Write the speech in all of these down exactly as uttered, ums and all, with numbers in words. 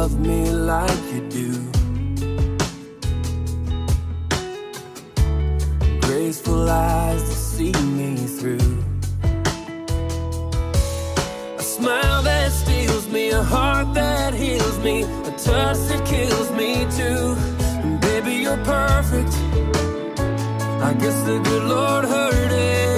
love me like you do. Graceful eyes to see me through. A smile that steals me, a heart that heals me, a touch that kills me too. And baby, you're perfect. I guess the good Lord heard it.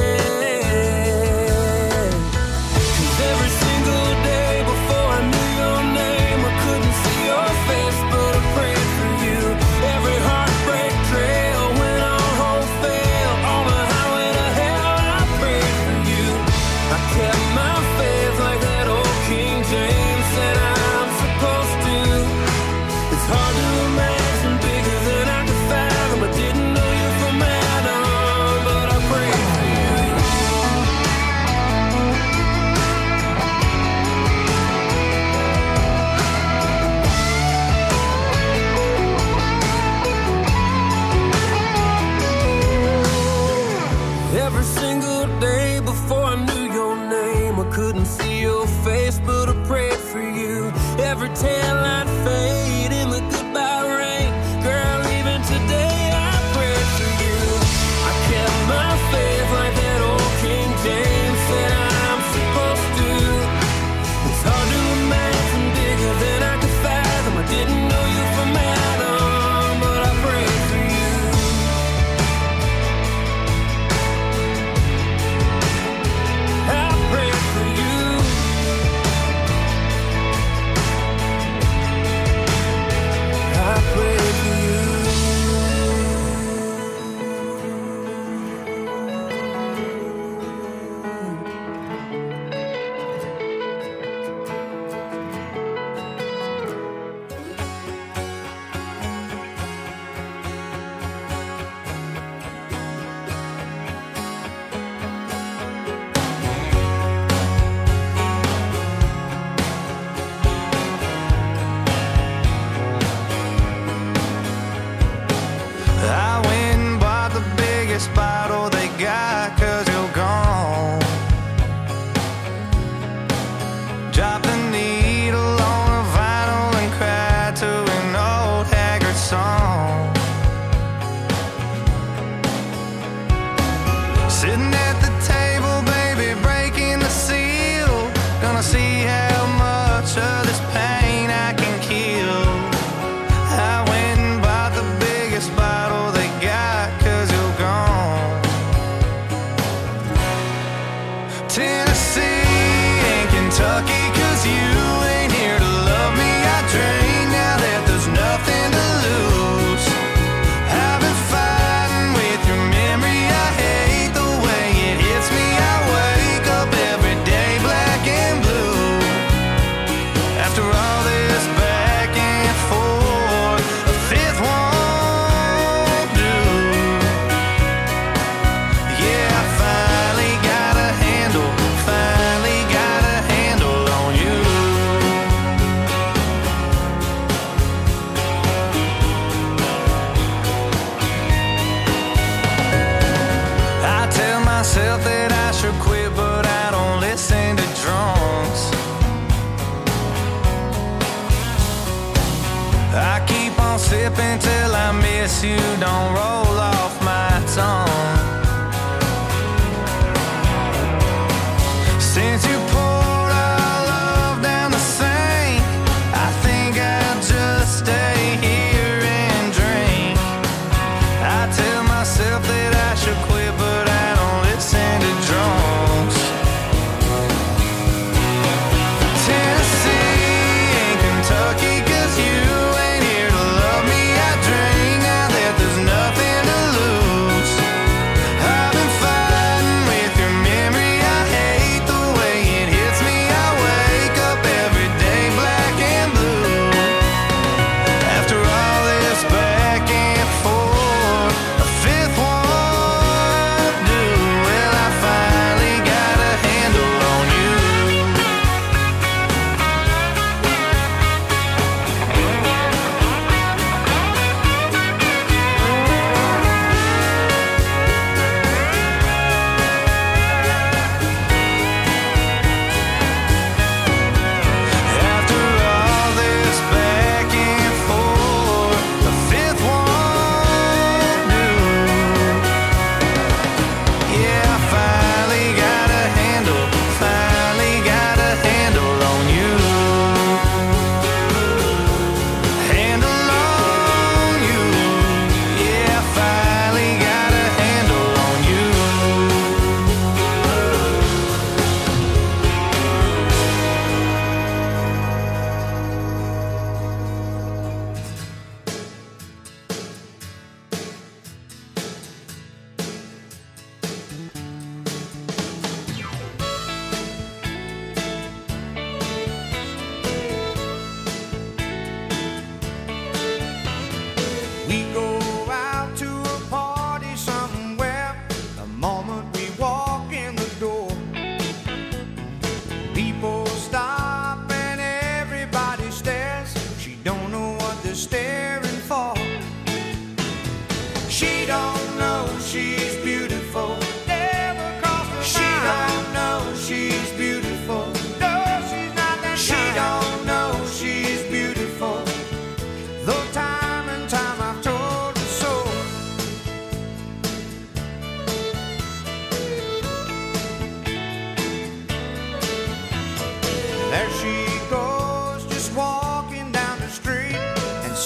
Every tail I'd fade in the goodbye rain. Girl, even today I pray for you. I kept my faith like that old King James said I'm supposed to. It's hard to imagine bigger than I could fathom. I didn't know you from Adam, but I prayed for you. I prayed for you. I pray for you. Bottle they got, cause you're gone. Drop the needle on a vinyl and cry to an old haggard song. Sitting at the table, baby, breaking the seal. Gonna see how much of this pain I can kill. I went and bought the biggest bottle they got, cause you're gone. Tennessee and Kentucky, cause you ain't here to love me. I drink now that there's nothing to lose. I've been fighting with your memory. I hate the way it hits me. I wake up every day black and blue. After all this back and forth, a fifth won't do. Yeah, I finally got a handle, finally got a handle on you. I tell myself that I should quit, but I don't listen to drunks. I keep on sipping till I miss you, don't roll off my tongue. Since you poured our love down the sink, I think I'll just stay here and drink. I tell myself that I should quit, but I don't listen to drunks. Tennessee and Kentucky, cause you ain't here to love me. I drink now that there's nothing to lose.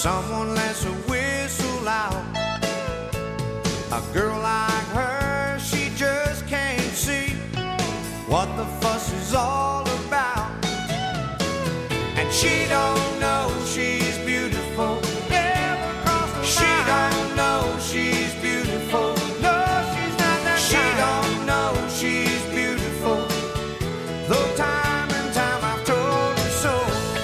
someone lets a whistle out. A girl like her, she just can't see what the fuss is all about. And she don't know she's beautiful. Never crossed her She mind. Don't know she's beautiful. No, she's not that She kind. Don't know she's beautiful. Though time and time I've told her so.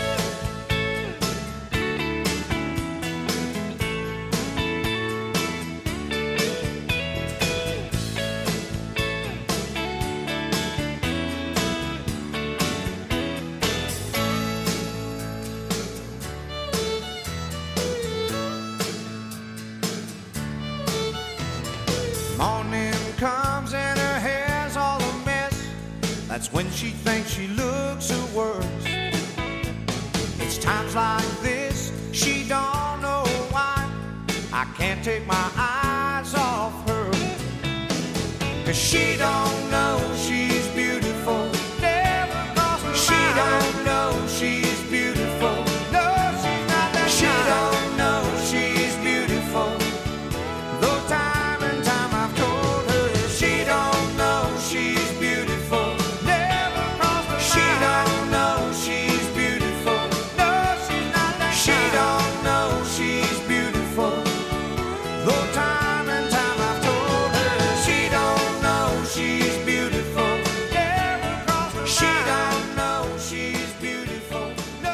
Morning comes and her hair's all a mess. That's when she thinks she looks her worst. It's times like this she don't know why I can't take my eyes off her. 'Cause she don't know she's beautiful. Never crossed her She mind. Don't know she's beautiful. No, she's not that She kind. Don't know she's beautiful. Though time and time I've told her she don't know she's beautiful. Never crossed her She mind. Don't know she's beautiful. No, she's not that She kind. Don't know she's beautiful. Though time and time I've told her she don't know she's beautiful. Never crossed her She mind. Don't know she's beautiful. No.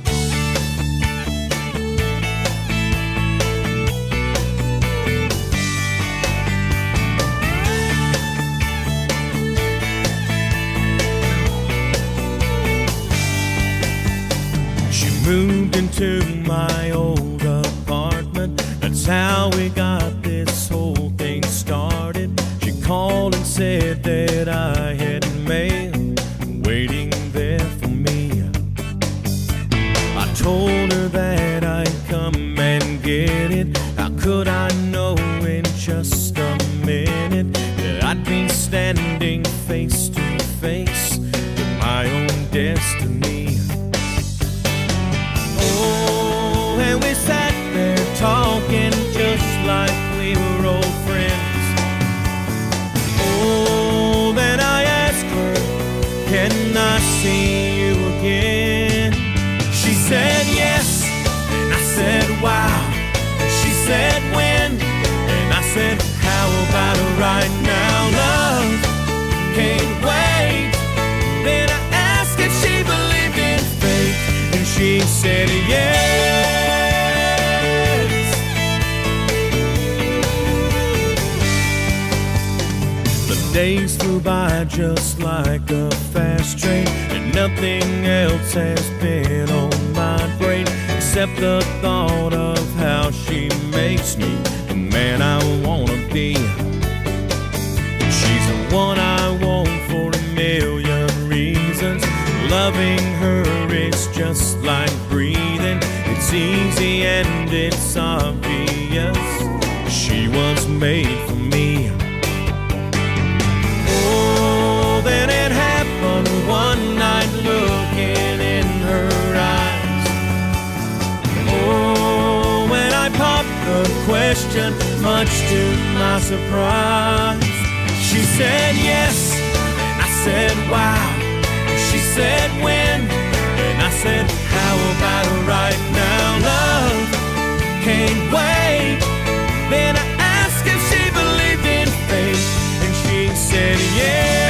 She moved into my old apartment. That's how we got this whole thing started. She called and said that I had mail waiting there for me. I told her that I'd come and get it. How could I know in just a minute that I'd be standing face to face with my own destiny? Oh, and we sat there talking just like we were old friends. Oh, then I asked her, can I see you again? She said yes, and I said wow. She said when, and I said how about it right now? Love can't wait. Then I asked if she believed in fate, and she said yes. The days flew by just like a fast train, and nothing else has been on my brain except the thought of how she makes me the man I wanna be. She's the one I want for a million reasons. Loving her is just like breathing. It's easy and it's obvious. She was made for me. Oh, then it happened one night looking in her eyes. Oh, when I popped the question, much to my surprise, she said yes, and I said wow. She said when, and I said how about it right now? Love can't wait. Then I asked if she believed in fate, and she said yes.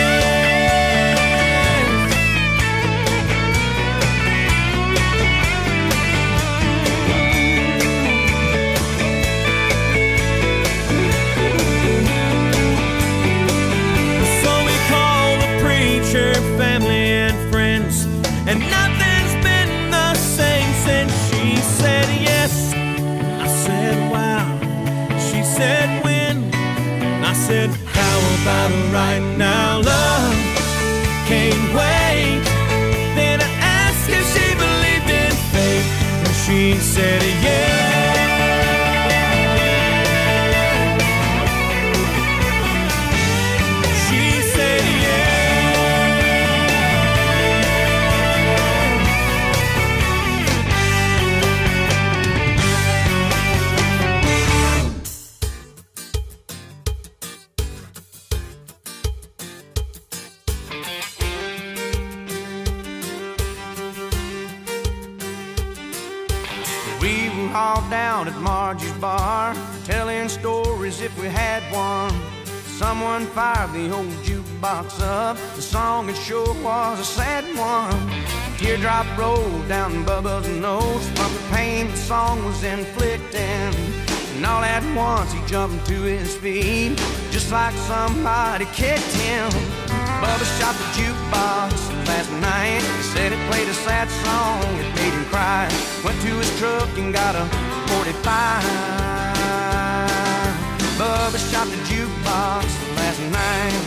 So we called the preacher, family and friends, and nothing's been the same since. She said yes, I said wow. She said when, I said how about it right now? Love can't wait. Then I asked if she believed in fate, and she said yes. She said yes. hall down at Margie's bar, telling stories if we had one. Someone fired the old jukebox up. The song it sure was a sad one. A teardrop rolled down Bubba's nose from the pain the song was inflicting. And all at once he jumped to his feet, just like somebody kicked him. Bubba shot the jukebox last night. He said it played a sad song, it made him cry. Went to his truck and got a forty-five. Bubba shot the jukebox last night.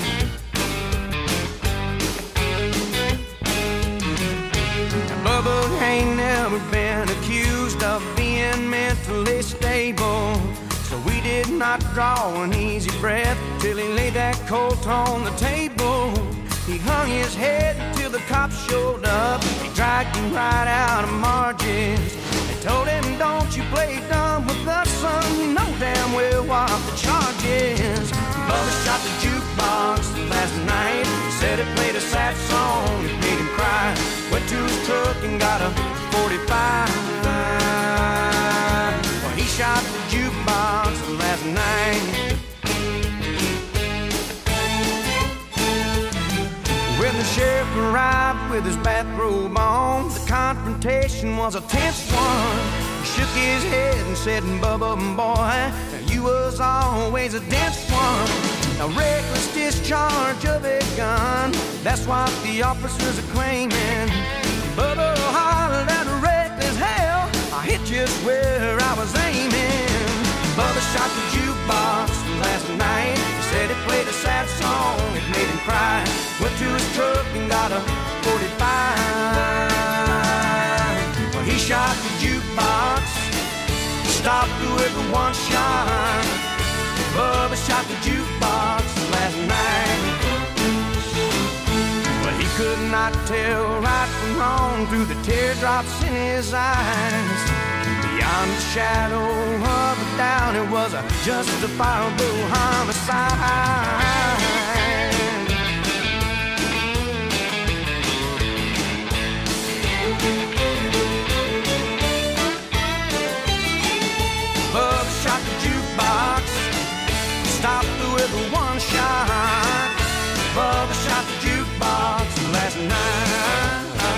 Bubba ain't never been accused of being mentally stable, so we did not draw an easy breath till he laid that Colt on the table. He hung his head till the cops showed up. He dragged him right out of Margie's. They told him, don't you play dumb with us, son. You know damn well what the charge is. Bubba shot the jukebox last night. He said it played a sad song, it made him cry. Went to his truck and got a forty-five. Well, he shot the jukebox last night. When the sheriff arrived with his bathrobe on, the confrontation was a tense one. He shook his head and said, Bubba, boy, you was always a dense one. A reckless discharge of a gun, that's what the officers are claiming. Bubba hollered at reckless hell, I hit just where I was aiming. Bubba shot the jukebox last night. He said it played a sad song, it made him cry. Went to his truck and got a forty-five. Well, he shot the jukebox, stopped with one shot. Bubba shot the jukebox last night. Well, he could not tell right from wrong through the teardrops in his eyes. Beyond the shadow of a doubt, it was a justifiable homicide. Bubba shot the jukebox, stopped with one shot. Bubba shot the jukebox last night.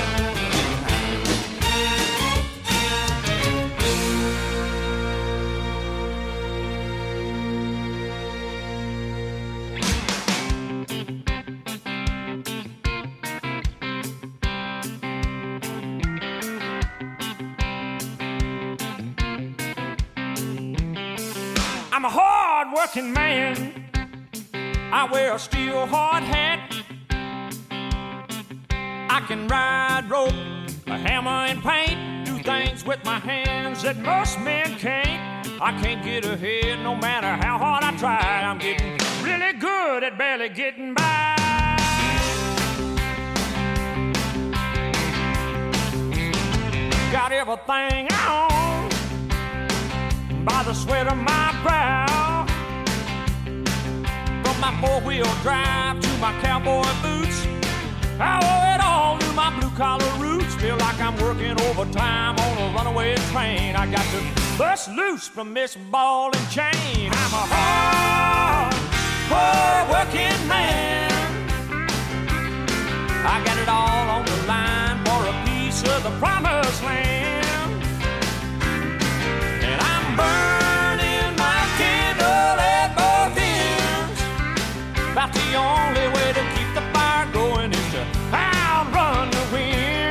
I'm a hard-working man. I wear a steel hard hat. I can ride rope, a hammer and paint, do things with my hands that most men can't. I can't get ahead no matter how hard I try. I'm getting really good at barely getting by. Got everything I own by the sweat of my brow. From my four-wheel drive to my cowboy boots, I owe it all to my blue-collar roots. Feel like I'm working overtime on a runaway train. I got to bust loose from this ball and chain. I'm a hard, hard-working man. I got it all on the line for a piece of the promised land. And I'm burning my candle at both ends. About the only way to keep the fire going is to outrun the wind.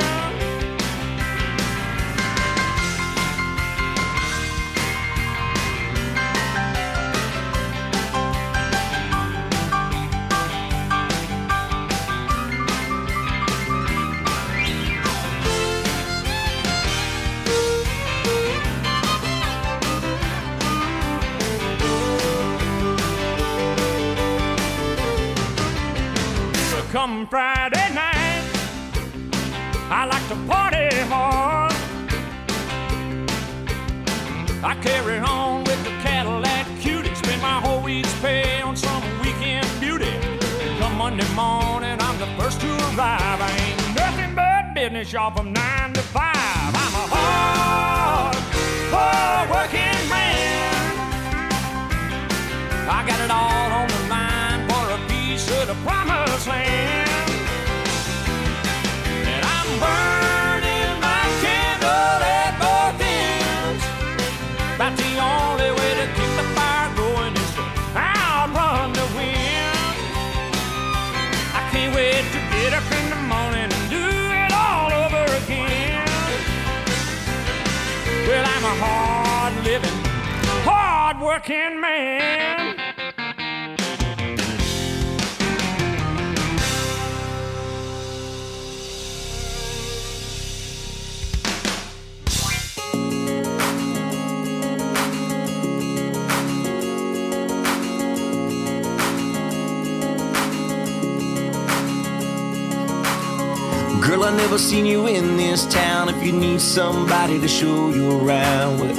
Come Friday night, I like to party hard. I carry on with the Cadillac Cutie, spend my whole week's pay on some weekend beauty. Come Monday morning, I'm the first to arrive. I ain't nothing but business, y'all, from nine to five. I'm a hard, hard hard-living, hard-working man. Girl, I never seen you in this town. If you need somebody to show you around, well,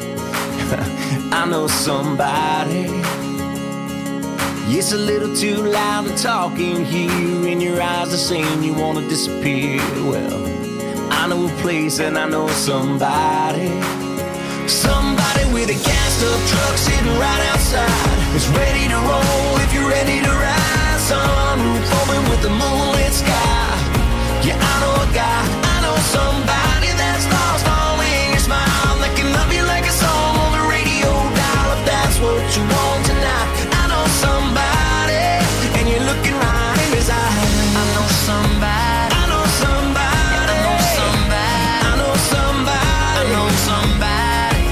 I know somebody. It's a little too loud to talk in here, and your eyes are saying you wanna disappear. Well, I know a place and I know somebody. Somebody with a gassed up truck sitting right outside. It's ready to roll if you're ready to ride. Sunroof open with the moonlit sky. Yeah, I know a guy, I know somebody that's lost all in your smile. That can love you like a song on the radio dial. If that's what you want tonight, I know somebody, and you're looking right in his eyes. I know somebody, I know somebody, I know somebody, I know somebody, I know somebody.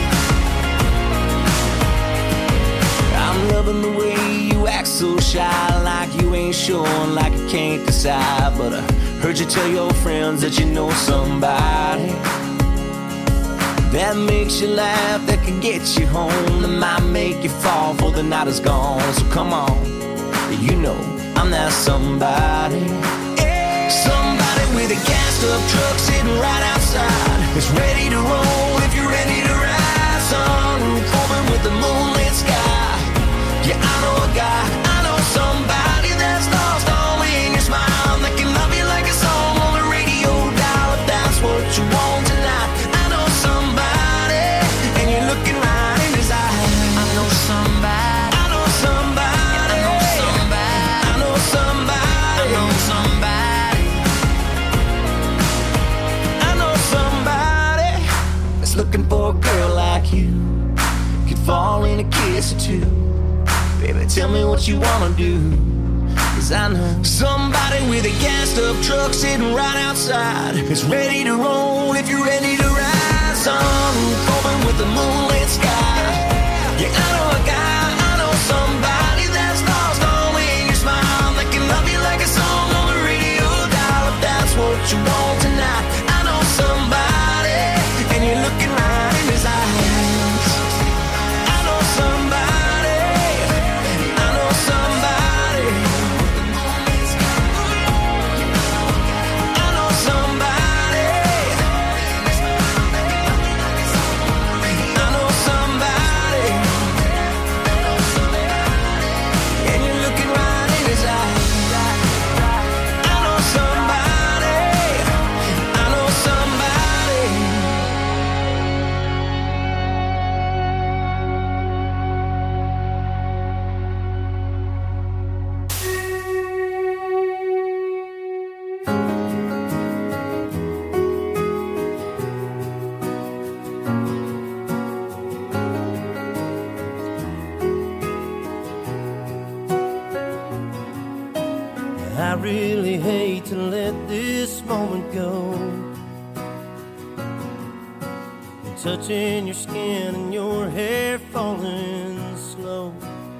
I'm loving the way you act so shy, like you ain't sure, like you can't decide. But I heard you tell your friends that you know somebody that makes you laugh, that can get you home, that might make you fall before the night is gone. So come on, you know I'm that somebody. Somebody with a gassed up truck sitting right outside. It's ready to roll if you're ready to ride. Sunroof open with the moonlit sky. Yeah, I know a guy, I know somebody that's lost all in your smile. That can love you like a song on the radio dial. If that's what you want tonight, I know somebody, and you're looking right in his eyes. I know somebody, I know somebody, I know somebody, I know somebody, I know somebody, I know somebody that's looking for a girl like you. Could fall in a kiss or two. Baby, tell me what you wanna do, 'cause I know somebody with a gassed up truck sitting right outside. It's ready to roll if you're ready to ride. Sunroof open with the moonlit sky. Yeah, I know a guy, I know somebody that's lost all in your smile. That can love you like a song on the radio dial. If that's what you want tonight, I know somebody, and you're looking right in his eyes. I know somebody. I really hate to let this moment go. And touching your skin and your hair falling slow.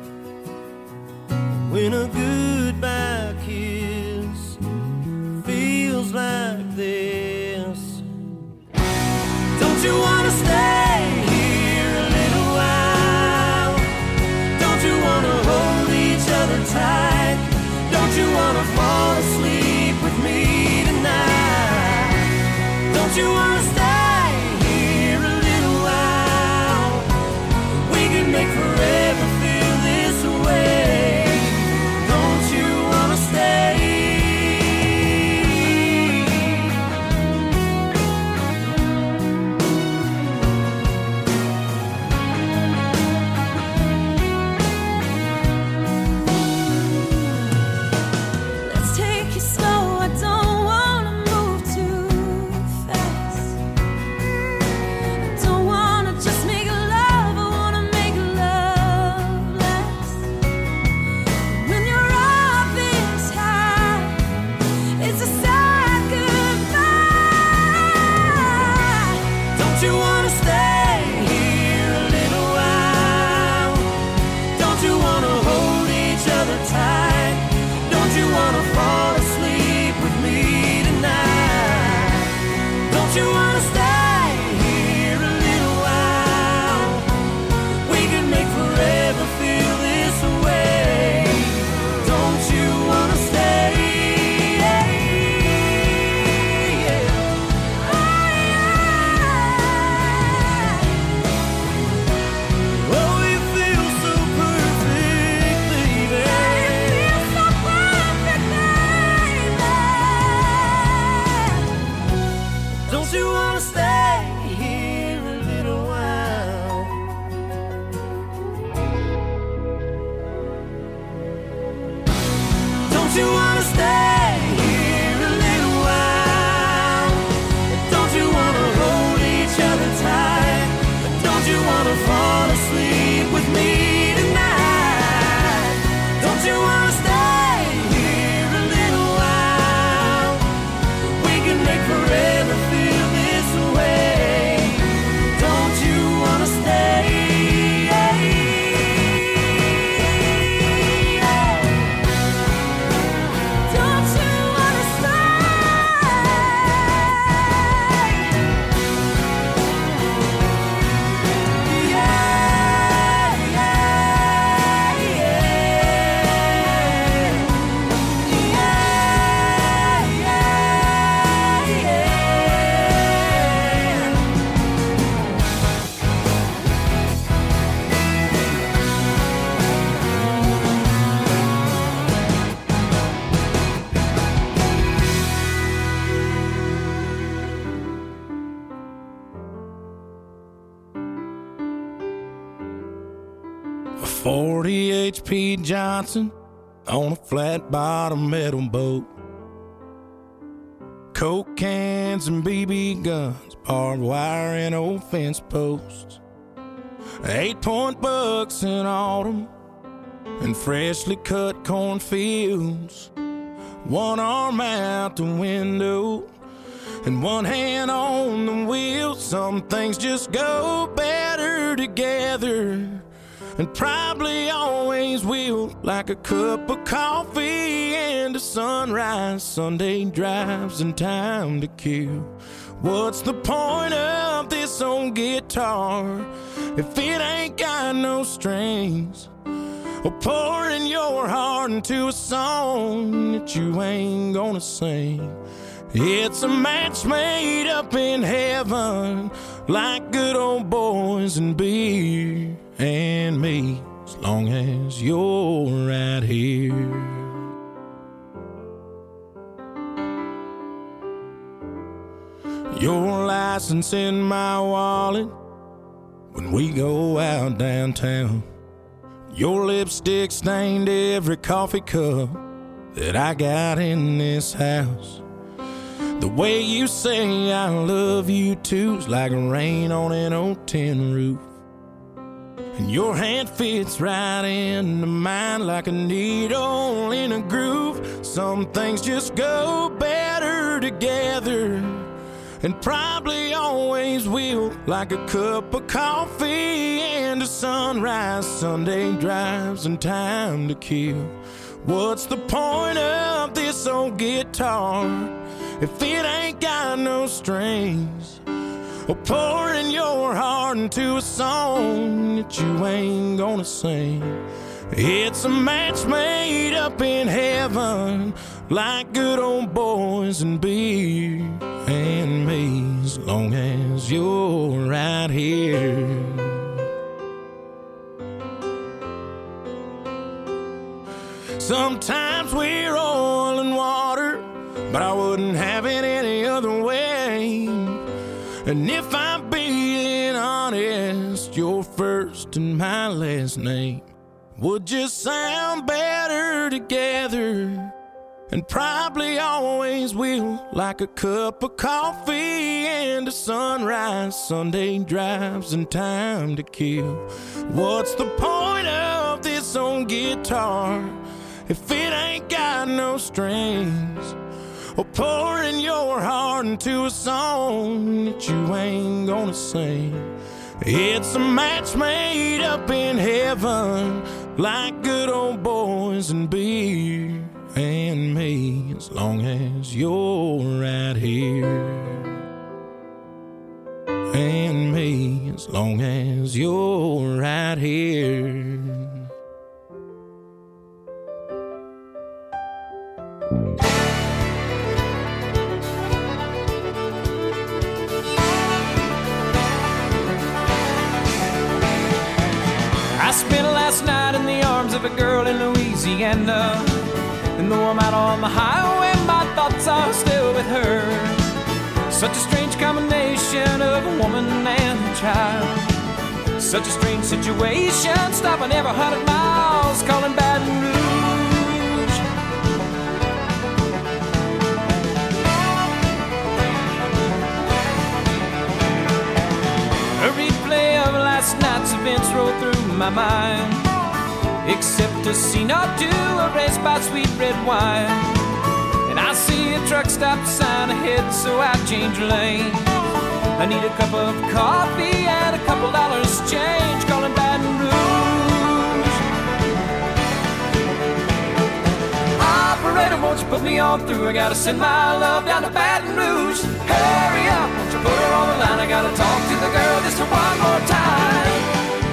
When a goodbye kiss feels like this. Don't you wanna stay here a little while? Don't you wanna hold each other tight? Don't you wanna fall asleep with me tonight? Don't you wanna stay here a little while? We can make forever feel this way. Don't A forty H P Johnson on a flat bottom metal boat. Coke cans and B B guns, barbed wire and old fence posts. Eight point bucks in autumn and freshly cut cornfields. One arm out the window and one hand on the wheel. Some things just go better together, and probably always will, like a cup of coffee and a sunrise, Sunday drives and time to kill. What's the point of this old guitar if it ain't got no strings? Or pouring your heart into a song that you ain't gonna sing. It's a match made up in heaven, like good old boys and beer and me, as long as you're right here. Your license in my wallet when we go out downtown. Your lipstick stained every coffee cup that I got in this house. The way you say I love you too's like rain on an old tin roof. And your hand fits right into mine like a needle in a groove. Some things just go better together, and probably always will, like a cup of coffee and a sunrise, Sunday drives and time to kill. What's the point of this old guitar if it ain't got no strings? Or pouring your heart into a song that you ain't gonna sing. It's a match made up in heaven, like good old boys and beer and me, as long as you're right here. Sometimes we're oil and water, but I wouldn't have it any other way. And if I'm being honest, your first and my last name would just sound better together, and probably always will, like a cup of coffee and a sunrise, Sunday drives and time to kill. What's the point of this old guitar if it ain't got no strings? Or pouring your heart into a song that you ain't gonna sing. It's a match made up in heaven, like good old boys and beer and me, as long as you're right here. And me, as long as you're right here. I spent last night in the arms of a girl in Louisiana, and though I'm out on the highway, my thoughts are still with her. Such a strange combination of a woman and a child. Such a strange situation, stopping every hundred miles, calling Baton Rouge. A replay of last night's events roll through my mind, except a scene or two erased by sweet red wine. And I see a truck stop sign ahead, so I change lane. I need a cup of coffee and a couple dollars change, calling Baton Rouge. Operator, won't you put me on through? I gotta send my love down to Baton Rouge. Hurry up, won't you put her on the line? I gotta talk to the girl just one more time.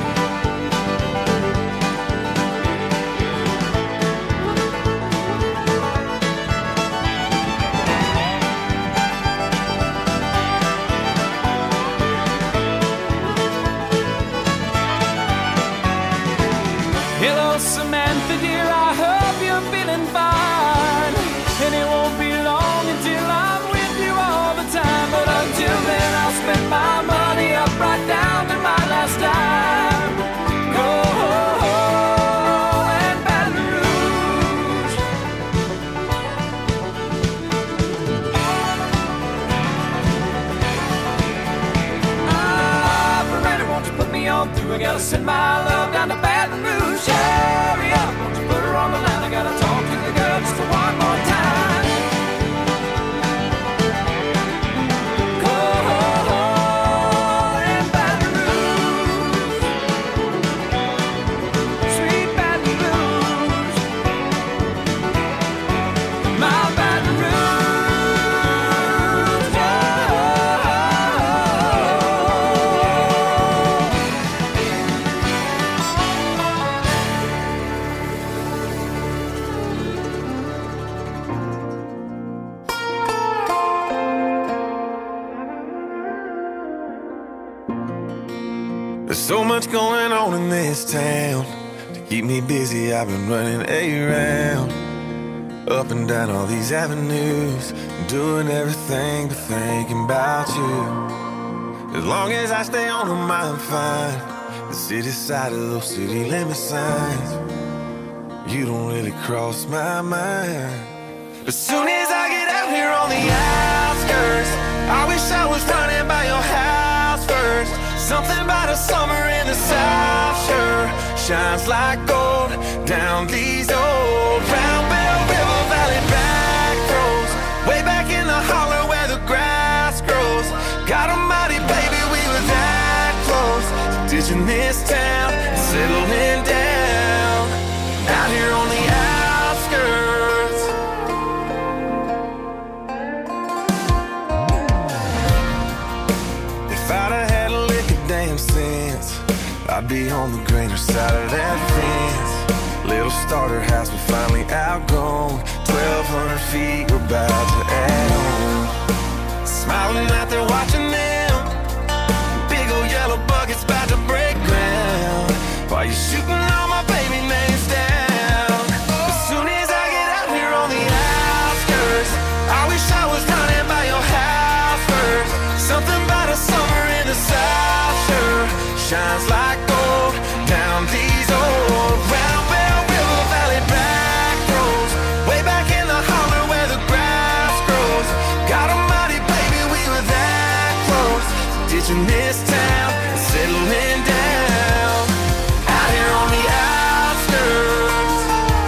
Hello, Samantha, dear, I hope you're feeling fine. And it won't be long until I'm with you all the time. But until then, I'll spend my money up right down come through. I gotta send my love down to Baton Rouge. Hurry up, won't you put her on the line? I gotta talk to the girl just one more time. So much going on in this town. To keep me busy, I've been running around, up and down all these avenues, doing everything but thinking about you. As long as I stay on them, I'm fine. The city side of those city limit signs, you don't really cross my mind. As soon as I get out here on the outskirts, I wish I was running by your house first. Something about a summer in the South sure shines like gold down these old Round Bell River Valley back roads, way back in the holler where the grass grows. God almighty, baby, we were that close to ditching this town and settling down out here on the outskirts. If I'd have had a damn sense, I'd be on the greener side of that fence. Little starter house we finally outgrown, twelve hundred feet we're about to add on. Smiling out there watching them, big old yellow buckets about to break ground, while you're shooting all my baby names down. As soon as I get out here on the outskirts, I wish I was running by your house first. Something about a summer in the South sure shines like gold down these old Round Bell River Valley back roads, way back in the holler where the grass grows. God almighty, baby, we were that close to ditching this town and settling down out here on the outskirts.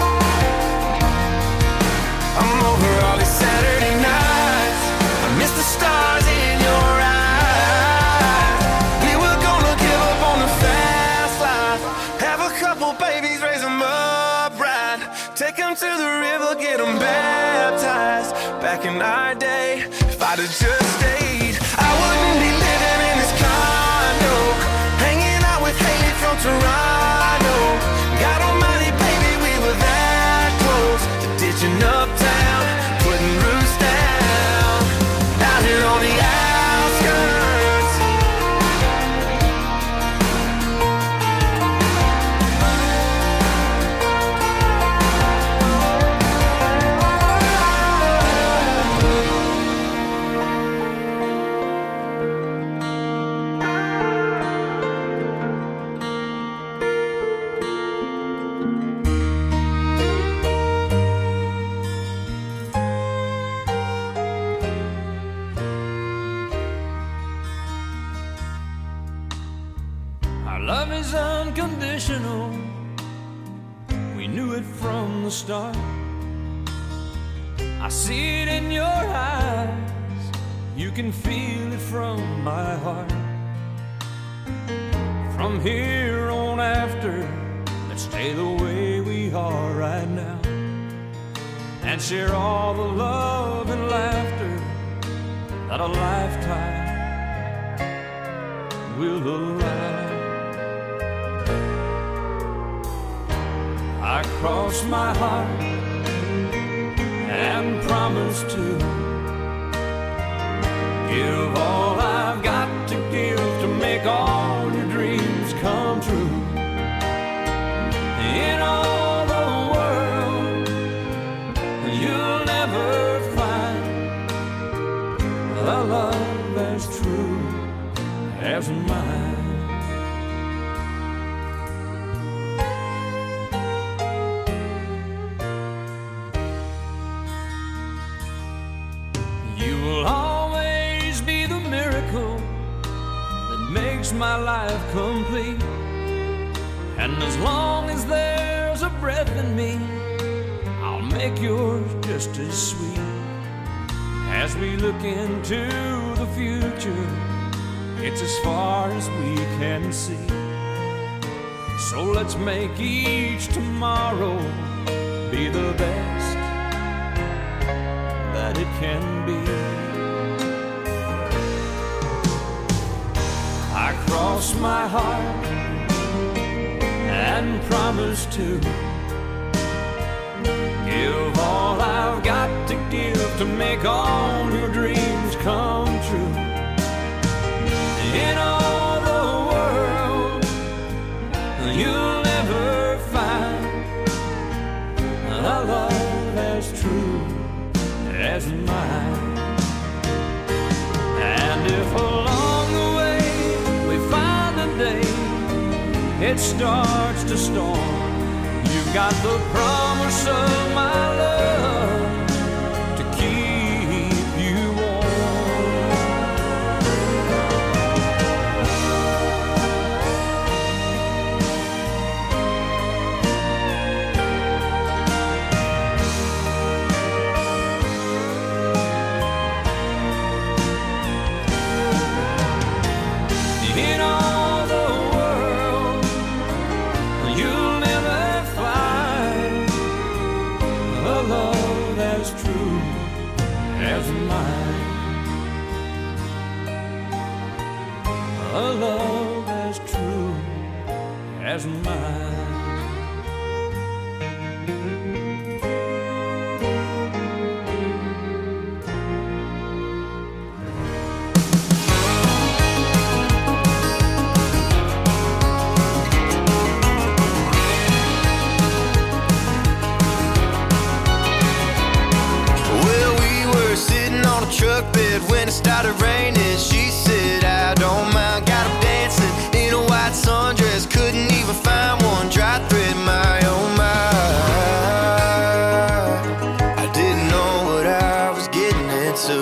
I'm over all these Saturday nights, I miss the stars in your eyes. We were gonna give up on the fast life, have a couple babies, raise them up right, take them to the river, get them baptized. Back in our day, if I'd have just stayed, I wouldn't be living in this condo, hanging out with Haley from Toronto. God almighty, baby, we were that close to ditching uptown, putting roots down out here on the outskirts. Our love is unconditional, we knew it from the start. I see it in your eyes, you can feel it from my heart. From here on after, let's stay the way we are right now, and share all the love and laughter that a lifetime will allow. I cross my heart and promise to give all I've got to give to make all your dreams come true. In all the world, you'll never find a love as true as mine. You will always be the miracle that makes my life complete. And as long as there's a breath in me, I'll make yours just as sweet. As we look into the future, it's as far as we can see. So let's make each tomorrow be the best that it can be. I cross my heart and promise to give all I've got to give to make all your dreams come true. In all the world, you'll never find a love as true as mine. And if along the way we find a day it starts to storm, you've got the promise of my love to keep you warm. In all the world, you'll never find a love as true as mine. A love as true as mine. Truck bed when it started raining. She said, I don't mind. Got him dancing in a white sundress. Couldn't even find one dry thread. My oh my, I didn't know what I was getting into.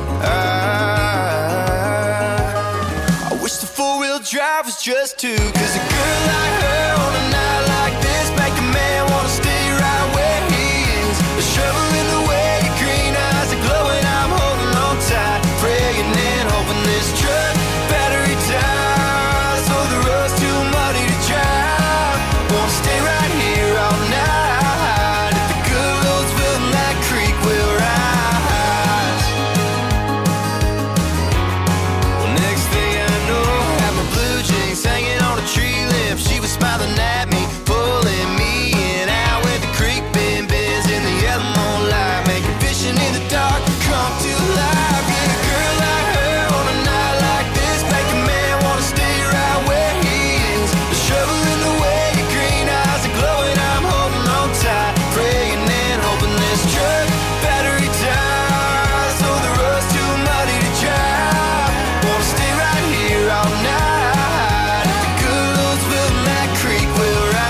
I, I wish the four-wheel drive was just two. Cause a girl like her on a night like this make a man wanna stay right where he is. The shovel in the way, your green eyes are glowing. I'm holding on tight, praying and hoping this truck battery dies. Oh, the road's too muddy to drive. Wanna stay right here all night. If the good Lord's willing, that creek will rise. Well, next thing I know, I have my blue jeans hanging on a tree limb. She was smiling at me, pulling me in. Out where the creek bend bends in the yellow moonlight, making fishing in the dark come to life. Yeah, a girl like her on a night like this make a man wanna stay right where he is. The shovel in the way, your green eyes are glowing. I'm holding on tight, praying and hoping this truck battery dies. Oh, the road's too muddy to drive. Wanna stay right here all night. If the good Lord's willing, that creek will rise.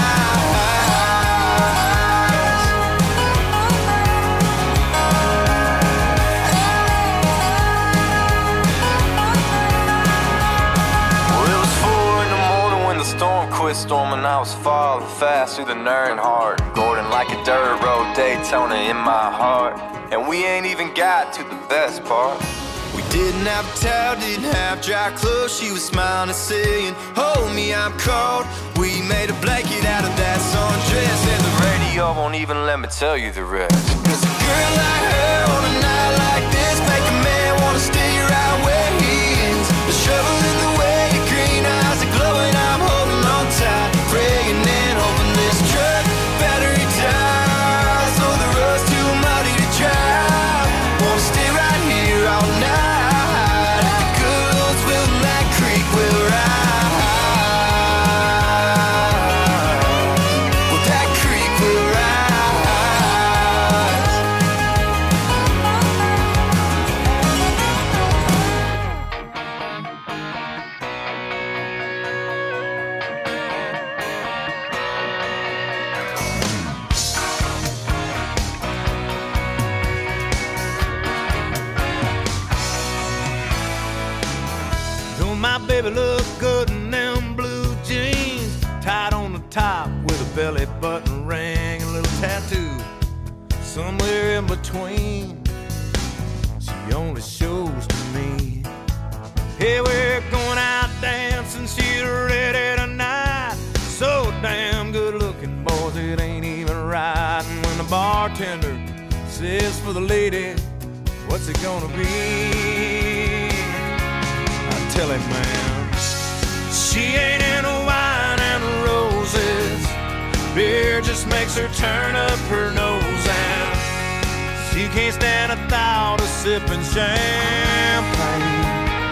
Well, it was four in the morning when the storm quit storming. I was falling fast through the Earnhardt Gordon like a dirt road Daytona in my heart. And we ain't even got to the best part. We didn't have a towel, didn't have dry clothes. She was smiling and saying, hold me, I'm cold. We made a blanket out of that sundress, and the radio won't even let me tell you the rest. Cause a girl like her on a night like this make a man wanna stay right where he is. The shovel in the way, your green eyes are glowing. I'm holding on tight, praying and hoping this truck battery dies. Oh, the road's too muddy to drive. Wanna stay right here all night. If the good Lord's willing, that creek will rise. Well, that creek will rise. belly button ring, a little tattoo somewhere in between. She only shows to me. Hey, we're going out dancing, she's ready tonight. So damn good looking, boys, it ain't even right. And when the bartender says for the lady, what's it gonna be? I tell him, man, she ain't into wine and roses. Beer just makes her turn up her nose, and she can't stand the thought of sipping champagne.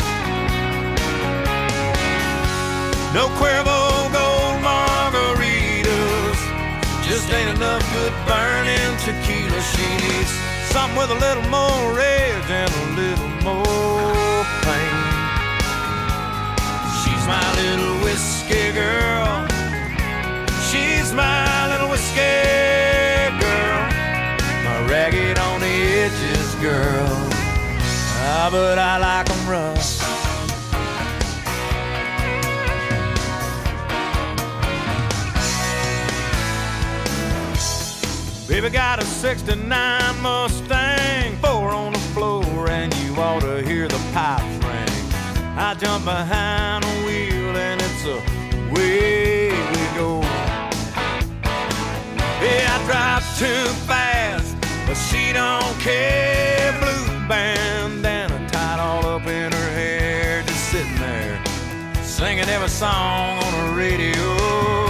No Cuervo Gold margaritas, just ain't enough good burning tequila. She needs something with a little more rage and a little more pain. She's my little whiskey girl. She's my little whiskey girl. My ragged on the edges girl. Ah, but I like 'em rough. Baby got a sixty-nine Mustang, four on the floor, and you ought to hear the pipes ring. I jump behind the wheel and it's away we go. Yeah, I drive too fast, but she don't care. Blue bandana tied all up in her hair, just sitting there, singing every song on the radio.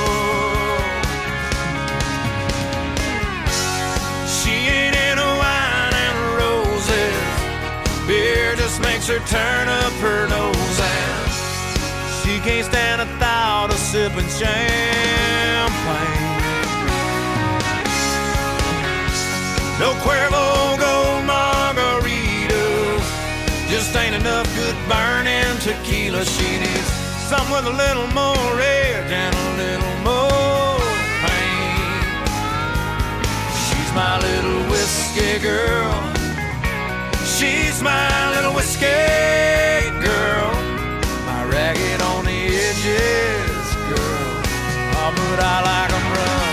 Beer just makes her turn up her nose, and she can't stand the thought of sipping champagne. No Cuervo Gold margaritas, just ain't enough good burning tequila. She needs something with a little more rage and a little more pain. She's my little whiskey girl. She's my little whiskey girl. My ragged on the edges girl. Oh, but I like 'em rough.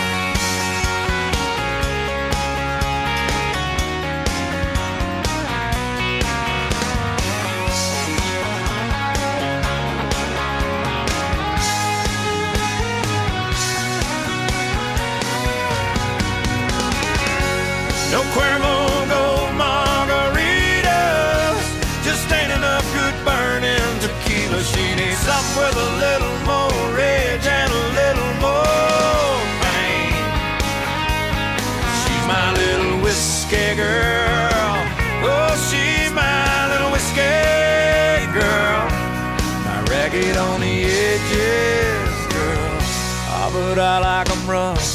No Cuervo Gold margaritas, just ain't enough good burning tequila. She needs something with a little more rage and a little more pain. She's my little whiskey girl. Oh, she's my little whiskey girl. My ragged on the edges girl. Oh, but I like 'em rough.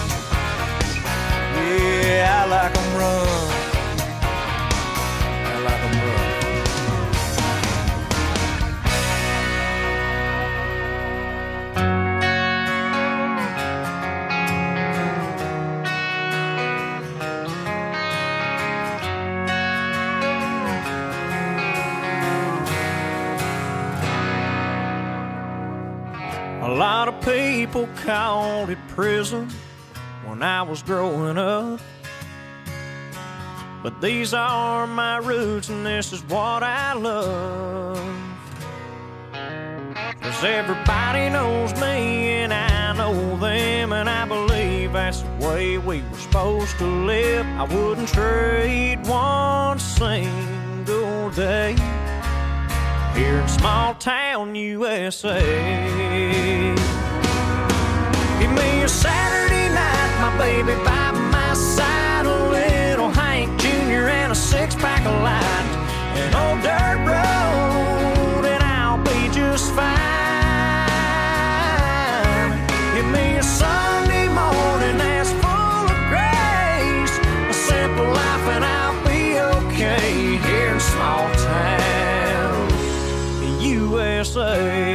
Yeah, I like 'em rough. I like 'em rough. A lot of people called it prison when I was growing up, but these are my roots and this is what I love. 'Cause everybody knows me and I know them, and I believe that's the way we were supposed to live. I wouldn't trade one single day here in small town U S A. Give me a Saturday night, my baby by my side, a little Hank Junior and a six-pack of light, an old dirt road, and I'll be just fine. Give me a Sunday morning that's full of grace, a simple life, and I'll be okay here in small town U S A.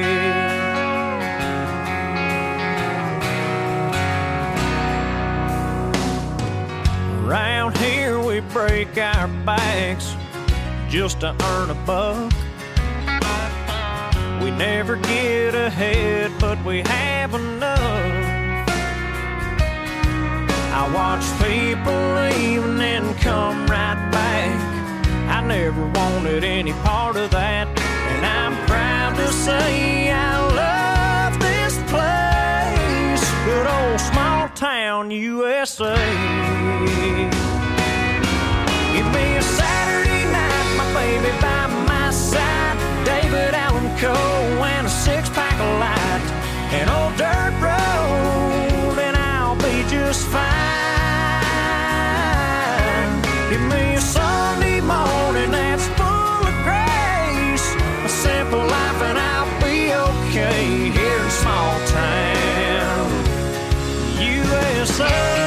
Around here we break our backs just to earn a buck. We never get ahead, but we have enough. I watch people leave and then come right back. I never wanted any part of that, and I'm proud to say I love this place, good old small town U S A. Give me a Saturday night, my baby by my side, David Allan Coe and a six-pack of light, an old dirt road, and I'll be just fine. Give me a Sunday morning that's full of grace, a simple life, and I'll be okay here in small town U S A.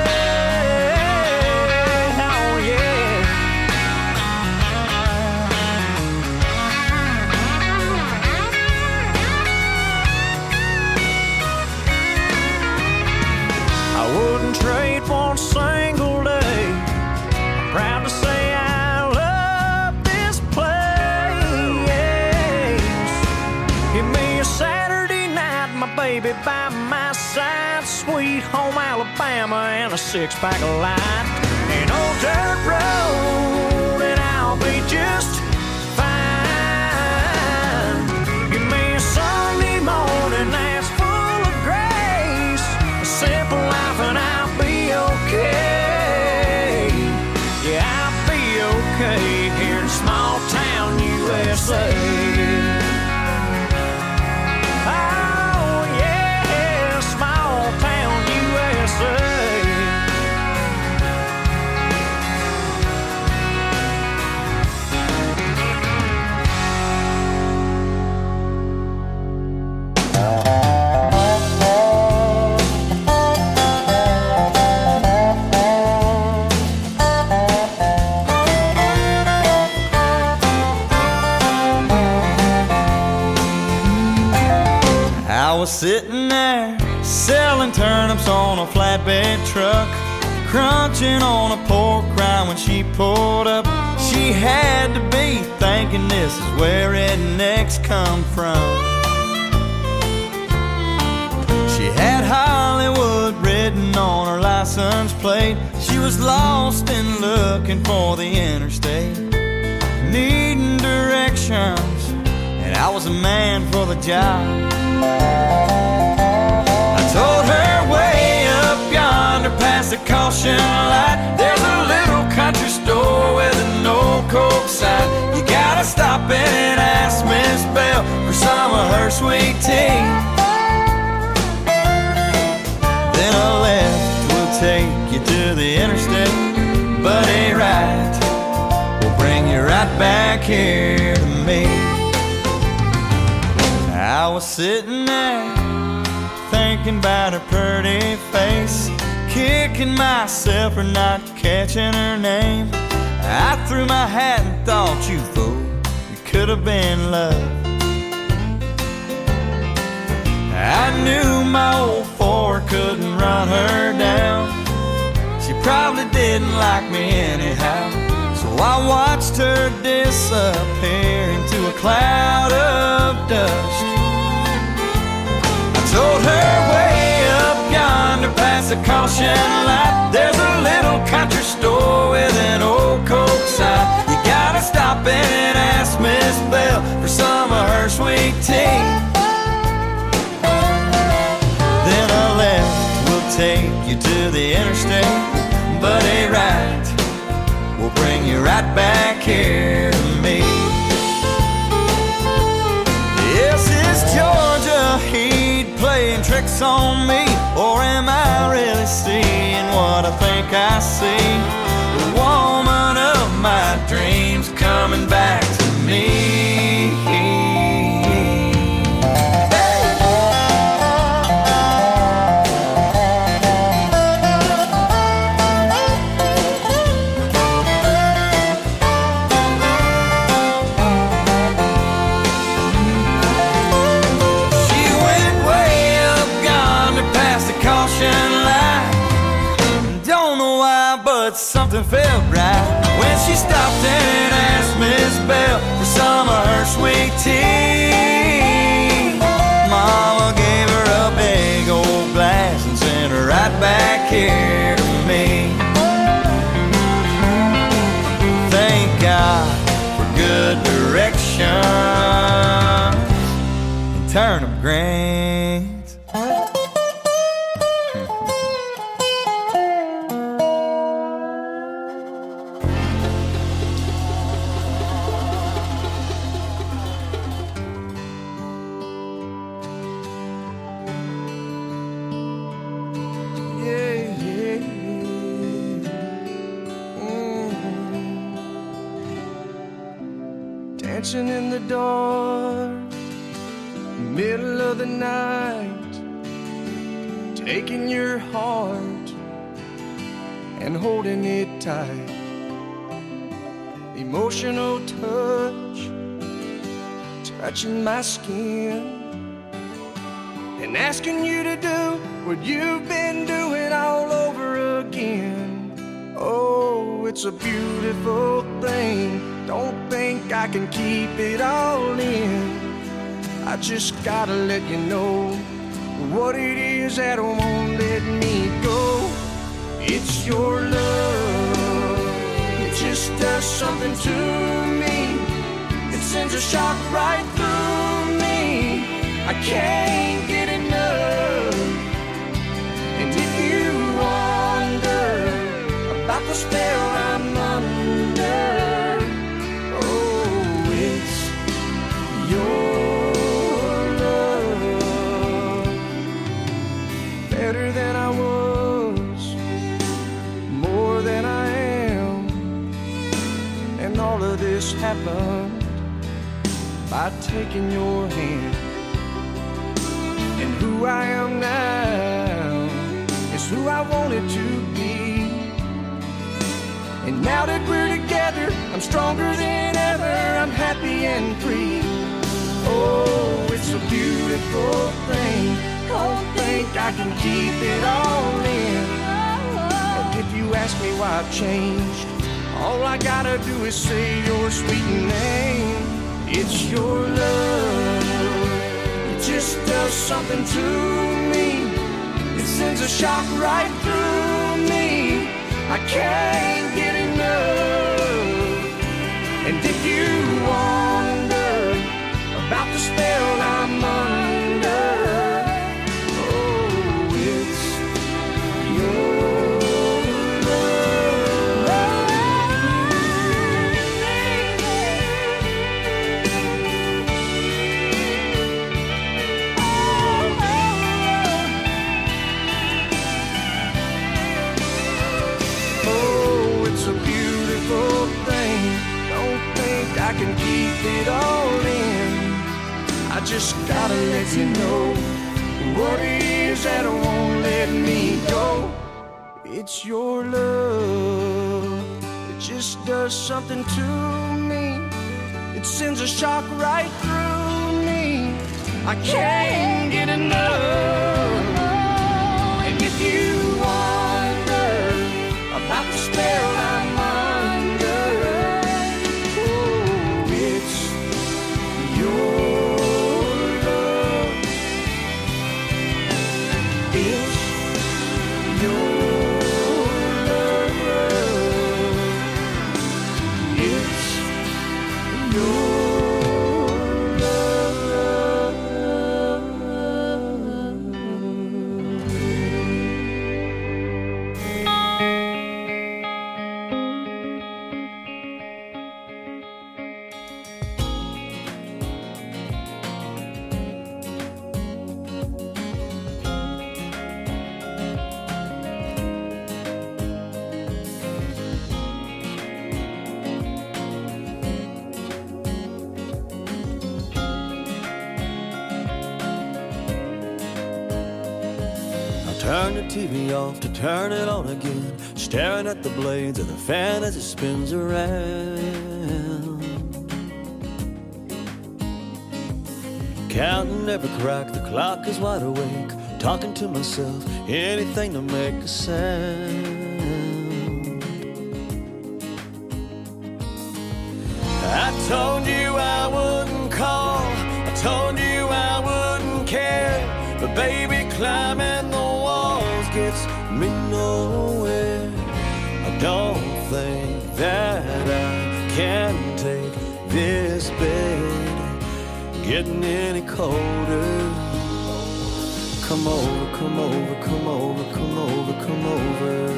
Trade one single day. I'm proud to say I love this place. Give me a Saturday night, my baby by my side, sweet home Alabama and a six-pack of light, an old dirt road, and I'll be just fine. Give me a Sunday morning that's full of grace, a simple life, and I'll okay. Yeah, I'll be okay here in small town U S A. Oh yeah, small town U S A. I was sitting there selling turnips on a flatbed truck, crunching on a pork rind when she pulled up. She had to be thinking this is where rednecks come from. She had Hollywood written on her license plate. She was lost and looking for the interstate, needing directions, and I was a man for the job. I told her way up yonder past the caution light, there's a little country store with an old Coke sign. You gotta stop in and ask Miss Bell for some of her sweet tea. Then a left will take you to the interstate, but a right will bring you right back here to me. I was sitting there thinking about her pretty face, kicking myself for not catching her name. I threw my hat and thought, you fool, it could have been love. I knew my old Ford couldn't run her down. She probably didn't like me anyhow, so I watched her disappear into a cloud of dust. Told her way up yonder past the caution light, there's a little country store with an old Coke sign. You gotta stop in and ask Miss Bell for some of her sweet tea. Then a left will take you to the interstate, but a right will bring you right back here to me. Yes, it's Georgia Heat playing tricks on me, or am I really seeing what I think I see? The woman of my dreams coming back to me. Something felt right when she stopped and asked Miss Bell for some of her sweet tea. Mama gave her a big old glass and sent her right back here turnip greens. Dancing in the dark, middle of the night, taking your heart and holding it tight. Emotional touch, touching my skin, and asking you to do what you've been doing all over again. Oh, it's a beautiful thing. Don't think I can keep it all in. I just gotta let you know what it is that won't let me go. It's your love. It just does something to me. It sends a shock right through me. I can't get enough. And if you wonder about the spell I'm under, better than I was, more than I am. And all of this happened by taking your hand. And who I am now is who I wanted to be. And now that we're together, I'm stronger than ever. I'm happy and free. Oh, it's a beautiful thing. Don't think I can keep it all in. And if you ask me why I've changed, all I gotta do is say your sweet name. It's your love. It just does something to me. It sends a shock right through me. I can't get enough. And if you wonder about the spell I'm under, I can keep it all in. I just gotta let you know what it is that won't let me go. It's your love. It just does something to me. It sends a shock right through me. I can't get enough. And if you wonder about the spell I'm under, turn the T V off to turn it on again, staring at the blades of the fan as it spins around. Counting every crack, the clock is wide awake, talking to myself, anything to make a sound. I told you I wouldn't call, I told you I wouldn't care, but baby, climbing the walls gets me nowhere. I don't think that I can take this bed. getting any colder. Come over, come over, come over, come over, come over.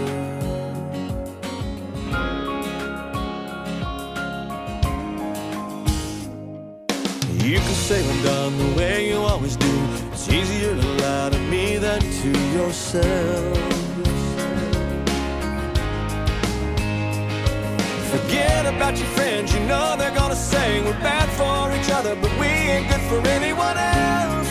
You can say I'm done the way you always do. It's easier to lie to me than to yourself. Forget about your friends, you know they're gonna say we're bad for each other, but we ain't good for anyone else.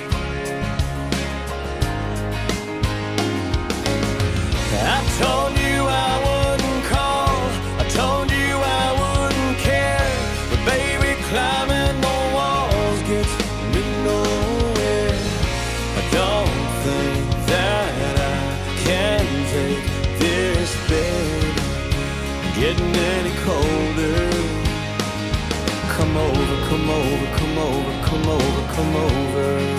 I told you I wouldn't call, I told you I wouldn't care, but baby, climbing the walls gets me nowhere. I don't think that I can take this bed getting any colder. Come over, come over, come over, come over, come over.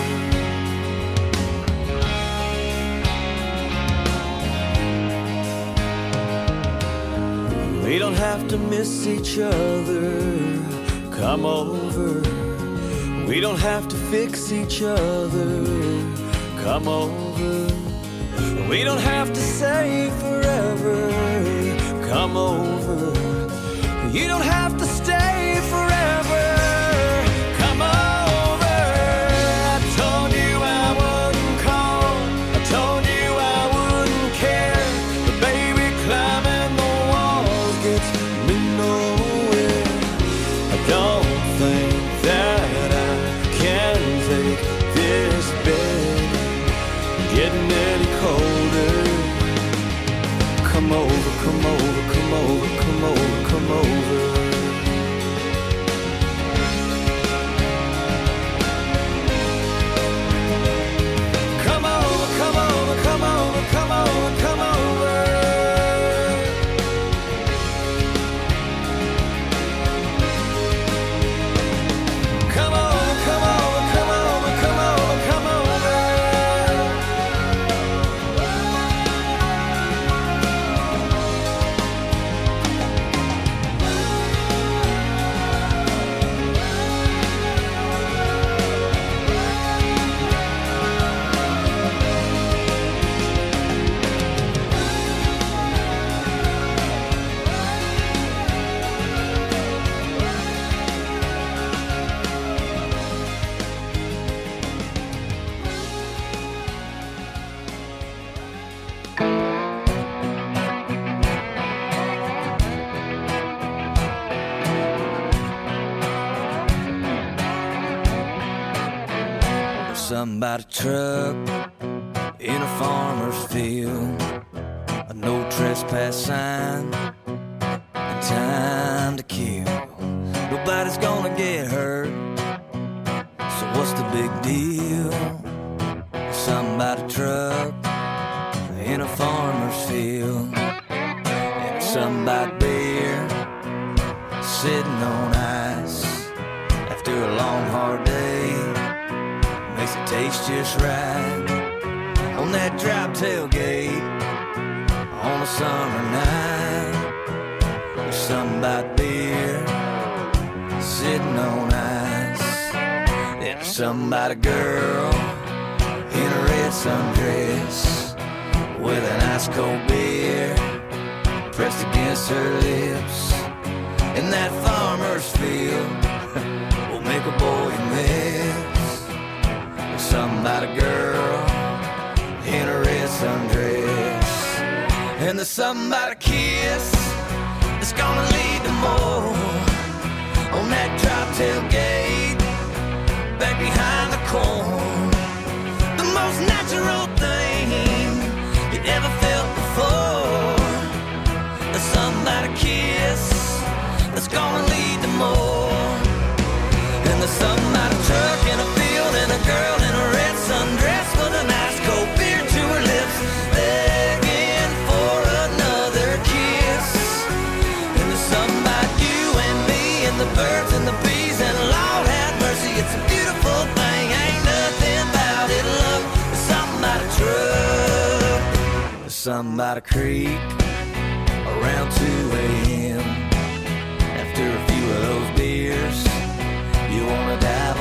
We don't have to miss each other. Come over. We don't have to fix each other. Come over. We don't have to say forever. Come over. You don't have to stay forever. Come over. I told you I wouldn't call, I told you I wouldn't care, but baby, climbing the walls gets me nowhere. I don't think that I can take this bed getting any colder. Come over, come over, come over, come over, come over. Come over, come over, come over, come over, come over. Come over, come over, come over, come over, come over. Somebody truck in a farmer's field, a no trespass sign, and time to kill. Nobody's gonna get hurt, so what's the big deal? Somebody truck in a farmer's field, and somebody beer sitting on ice after a long hard day. Makes it taste just right on that drop tailgate on a summer night. There's something about beer sitting on ice. And there's something about a girl in a red sundress with an ice cold beer pressed against her lips. In that farmer's field will make a boy miss. Something about a girl in a red sundress, and there's something about a kiss that's gonna lead to more on that drop tailgate back behind the corn. The most natural thing you ever felt before. There's something about a kiss that's gonna lead to more, and there's something about a truck in a field and a girl in a red sundress with an ice cold beer to her lips, begging for another kiss. And there's something about you and me and the birds and the bees, and Lord have mercy, it's a beautiful thing. Ain't nothing about it, love. There's something about a truck, there's something about a creek around two a.m. After a few of those beers, you wanna dive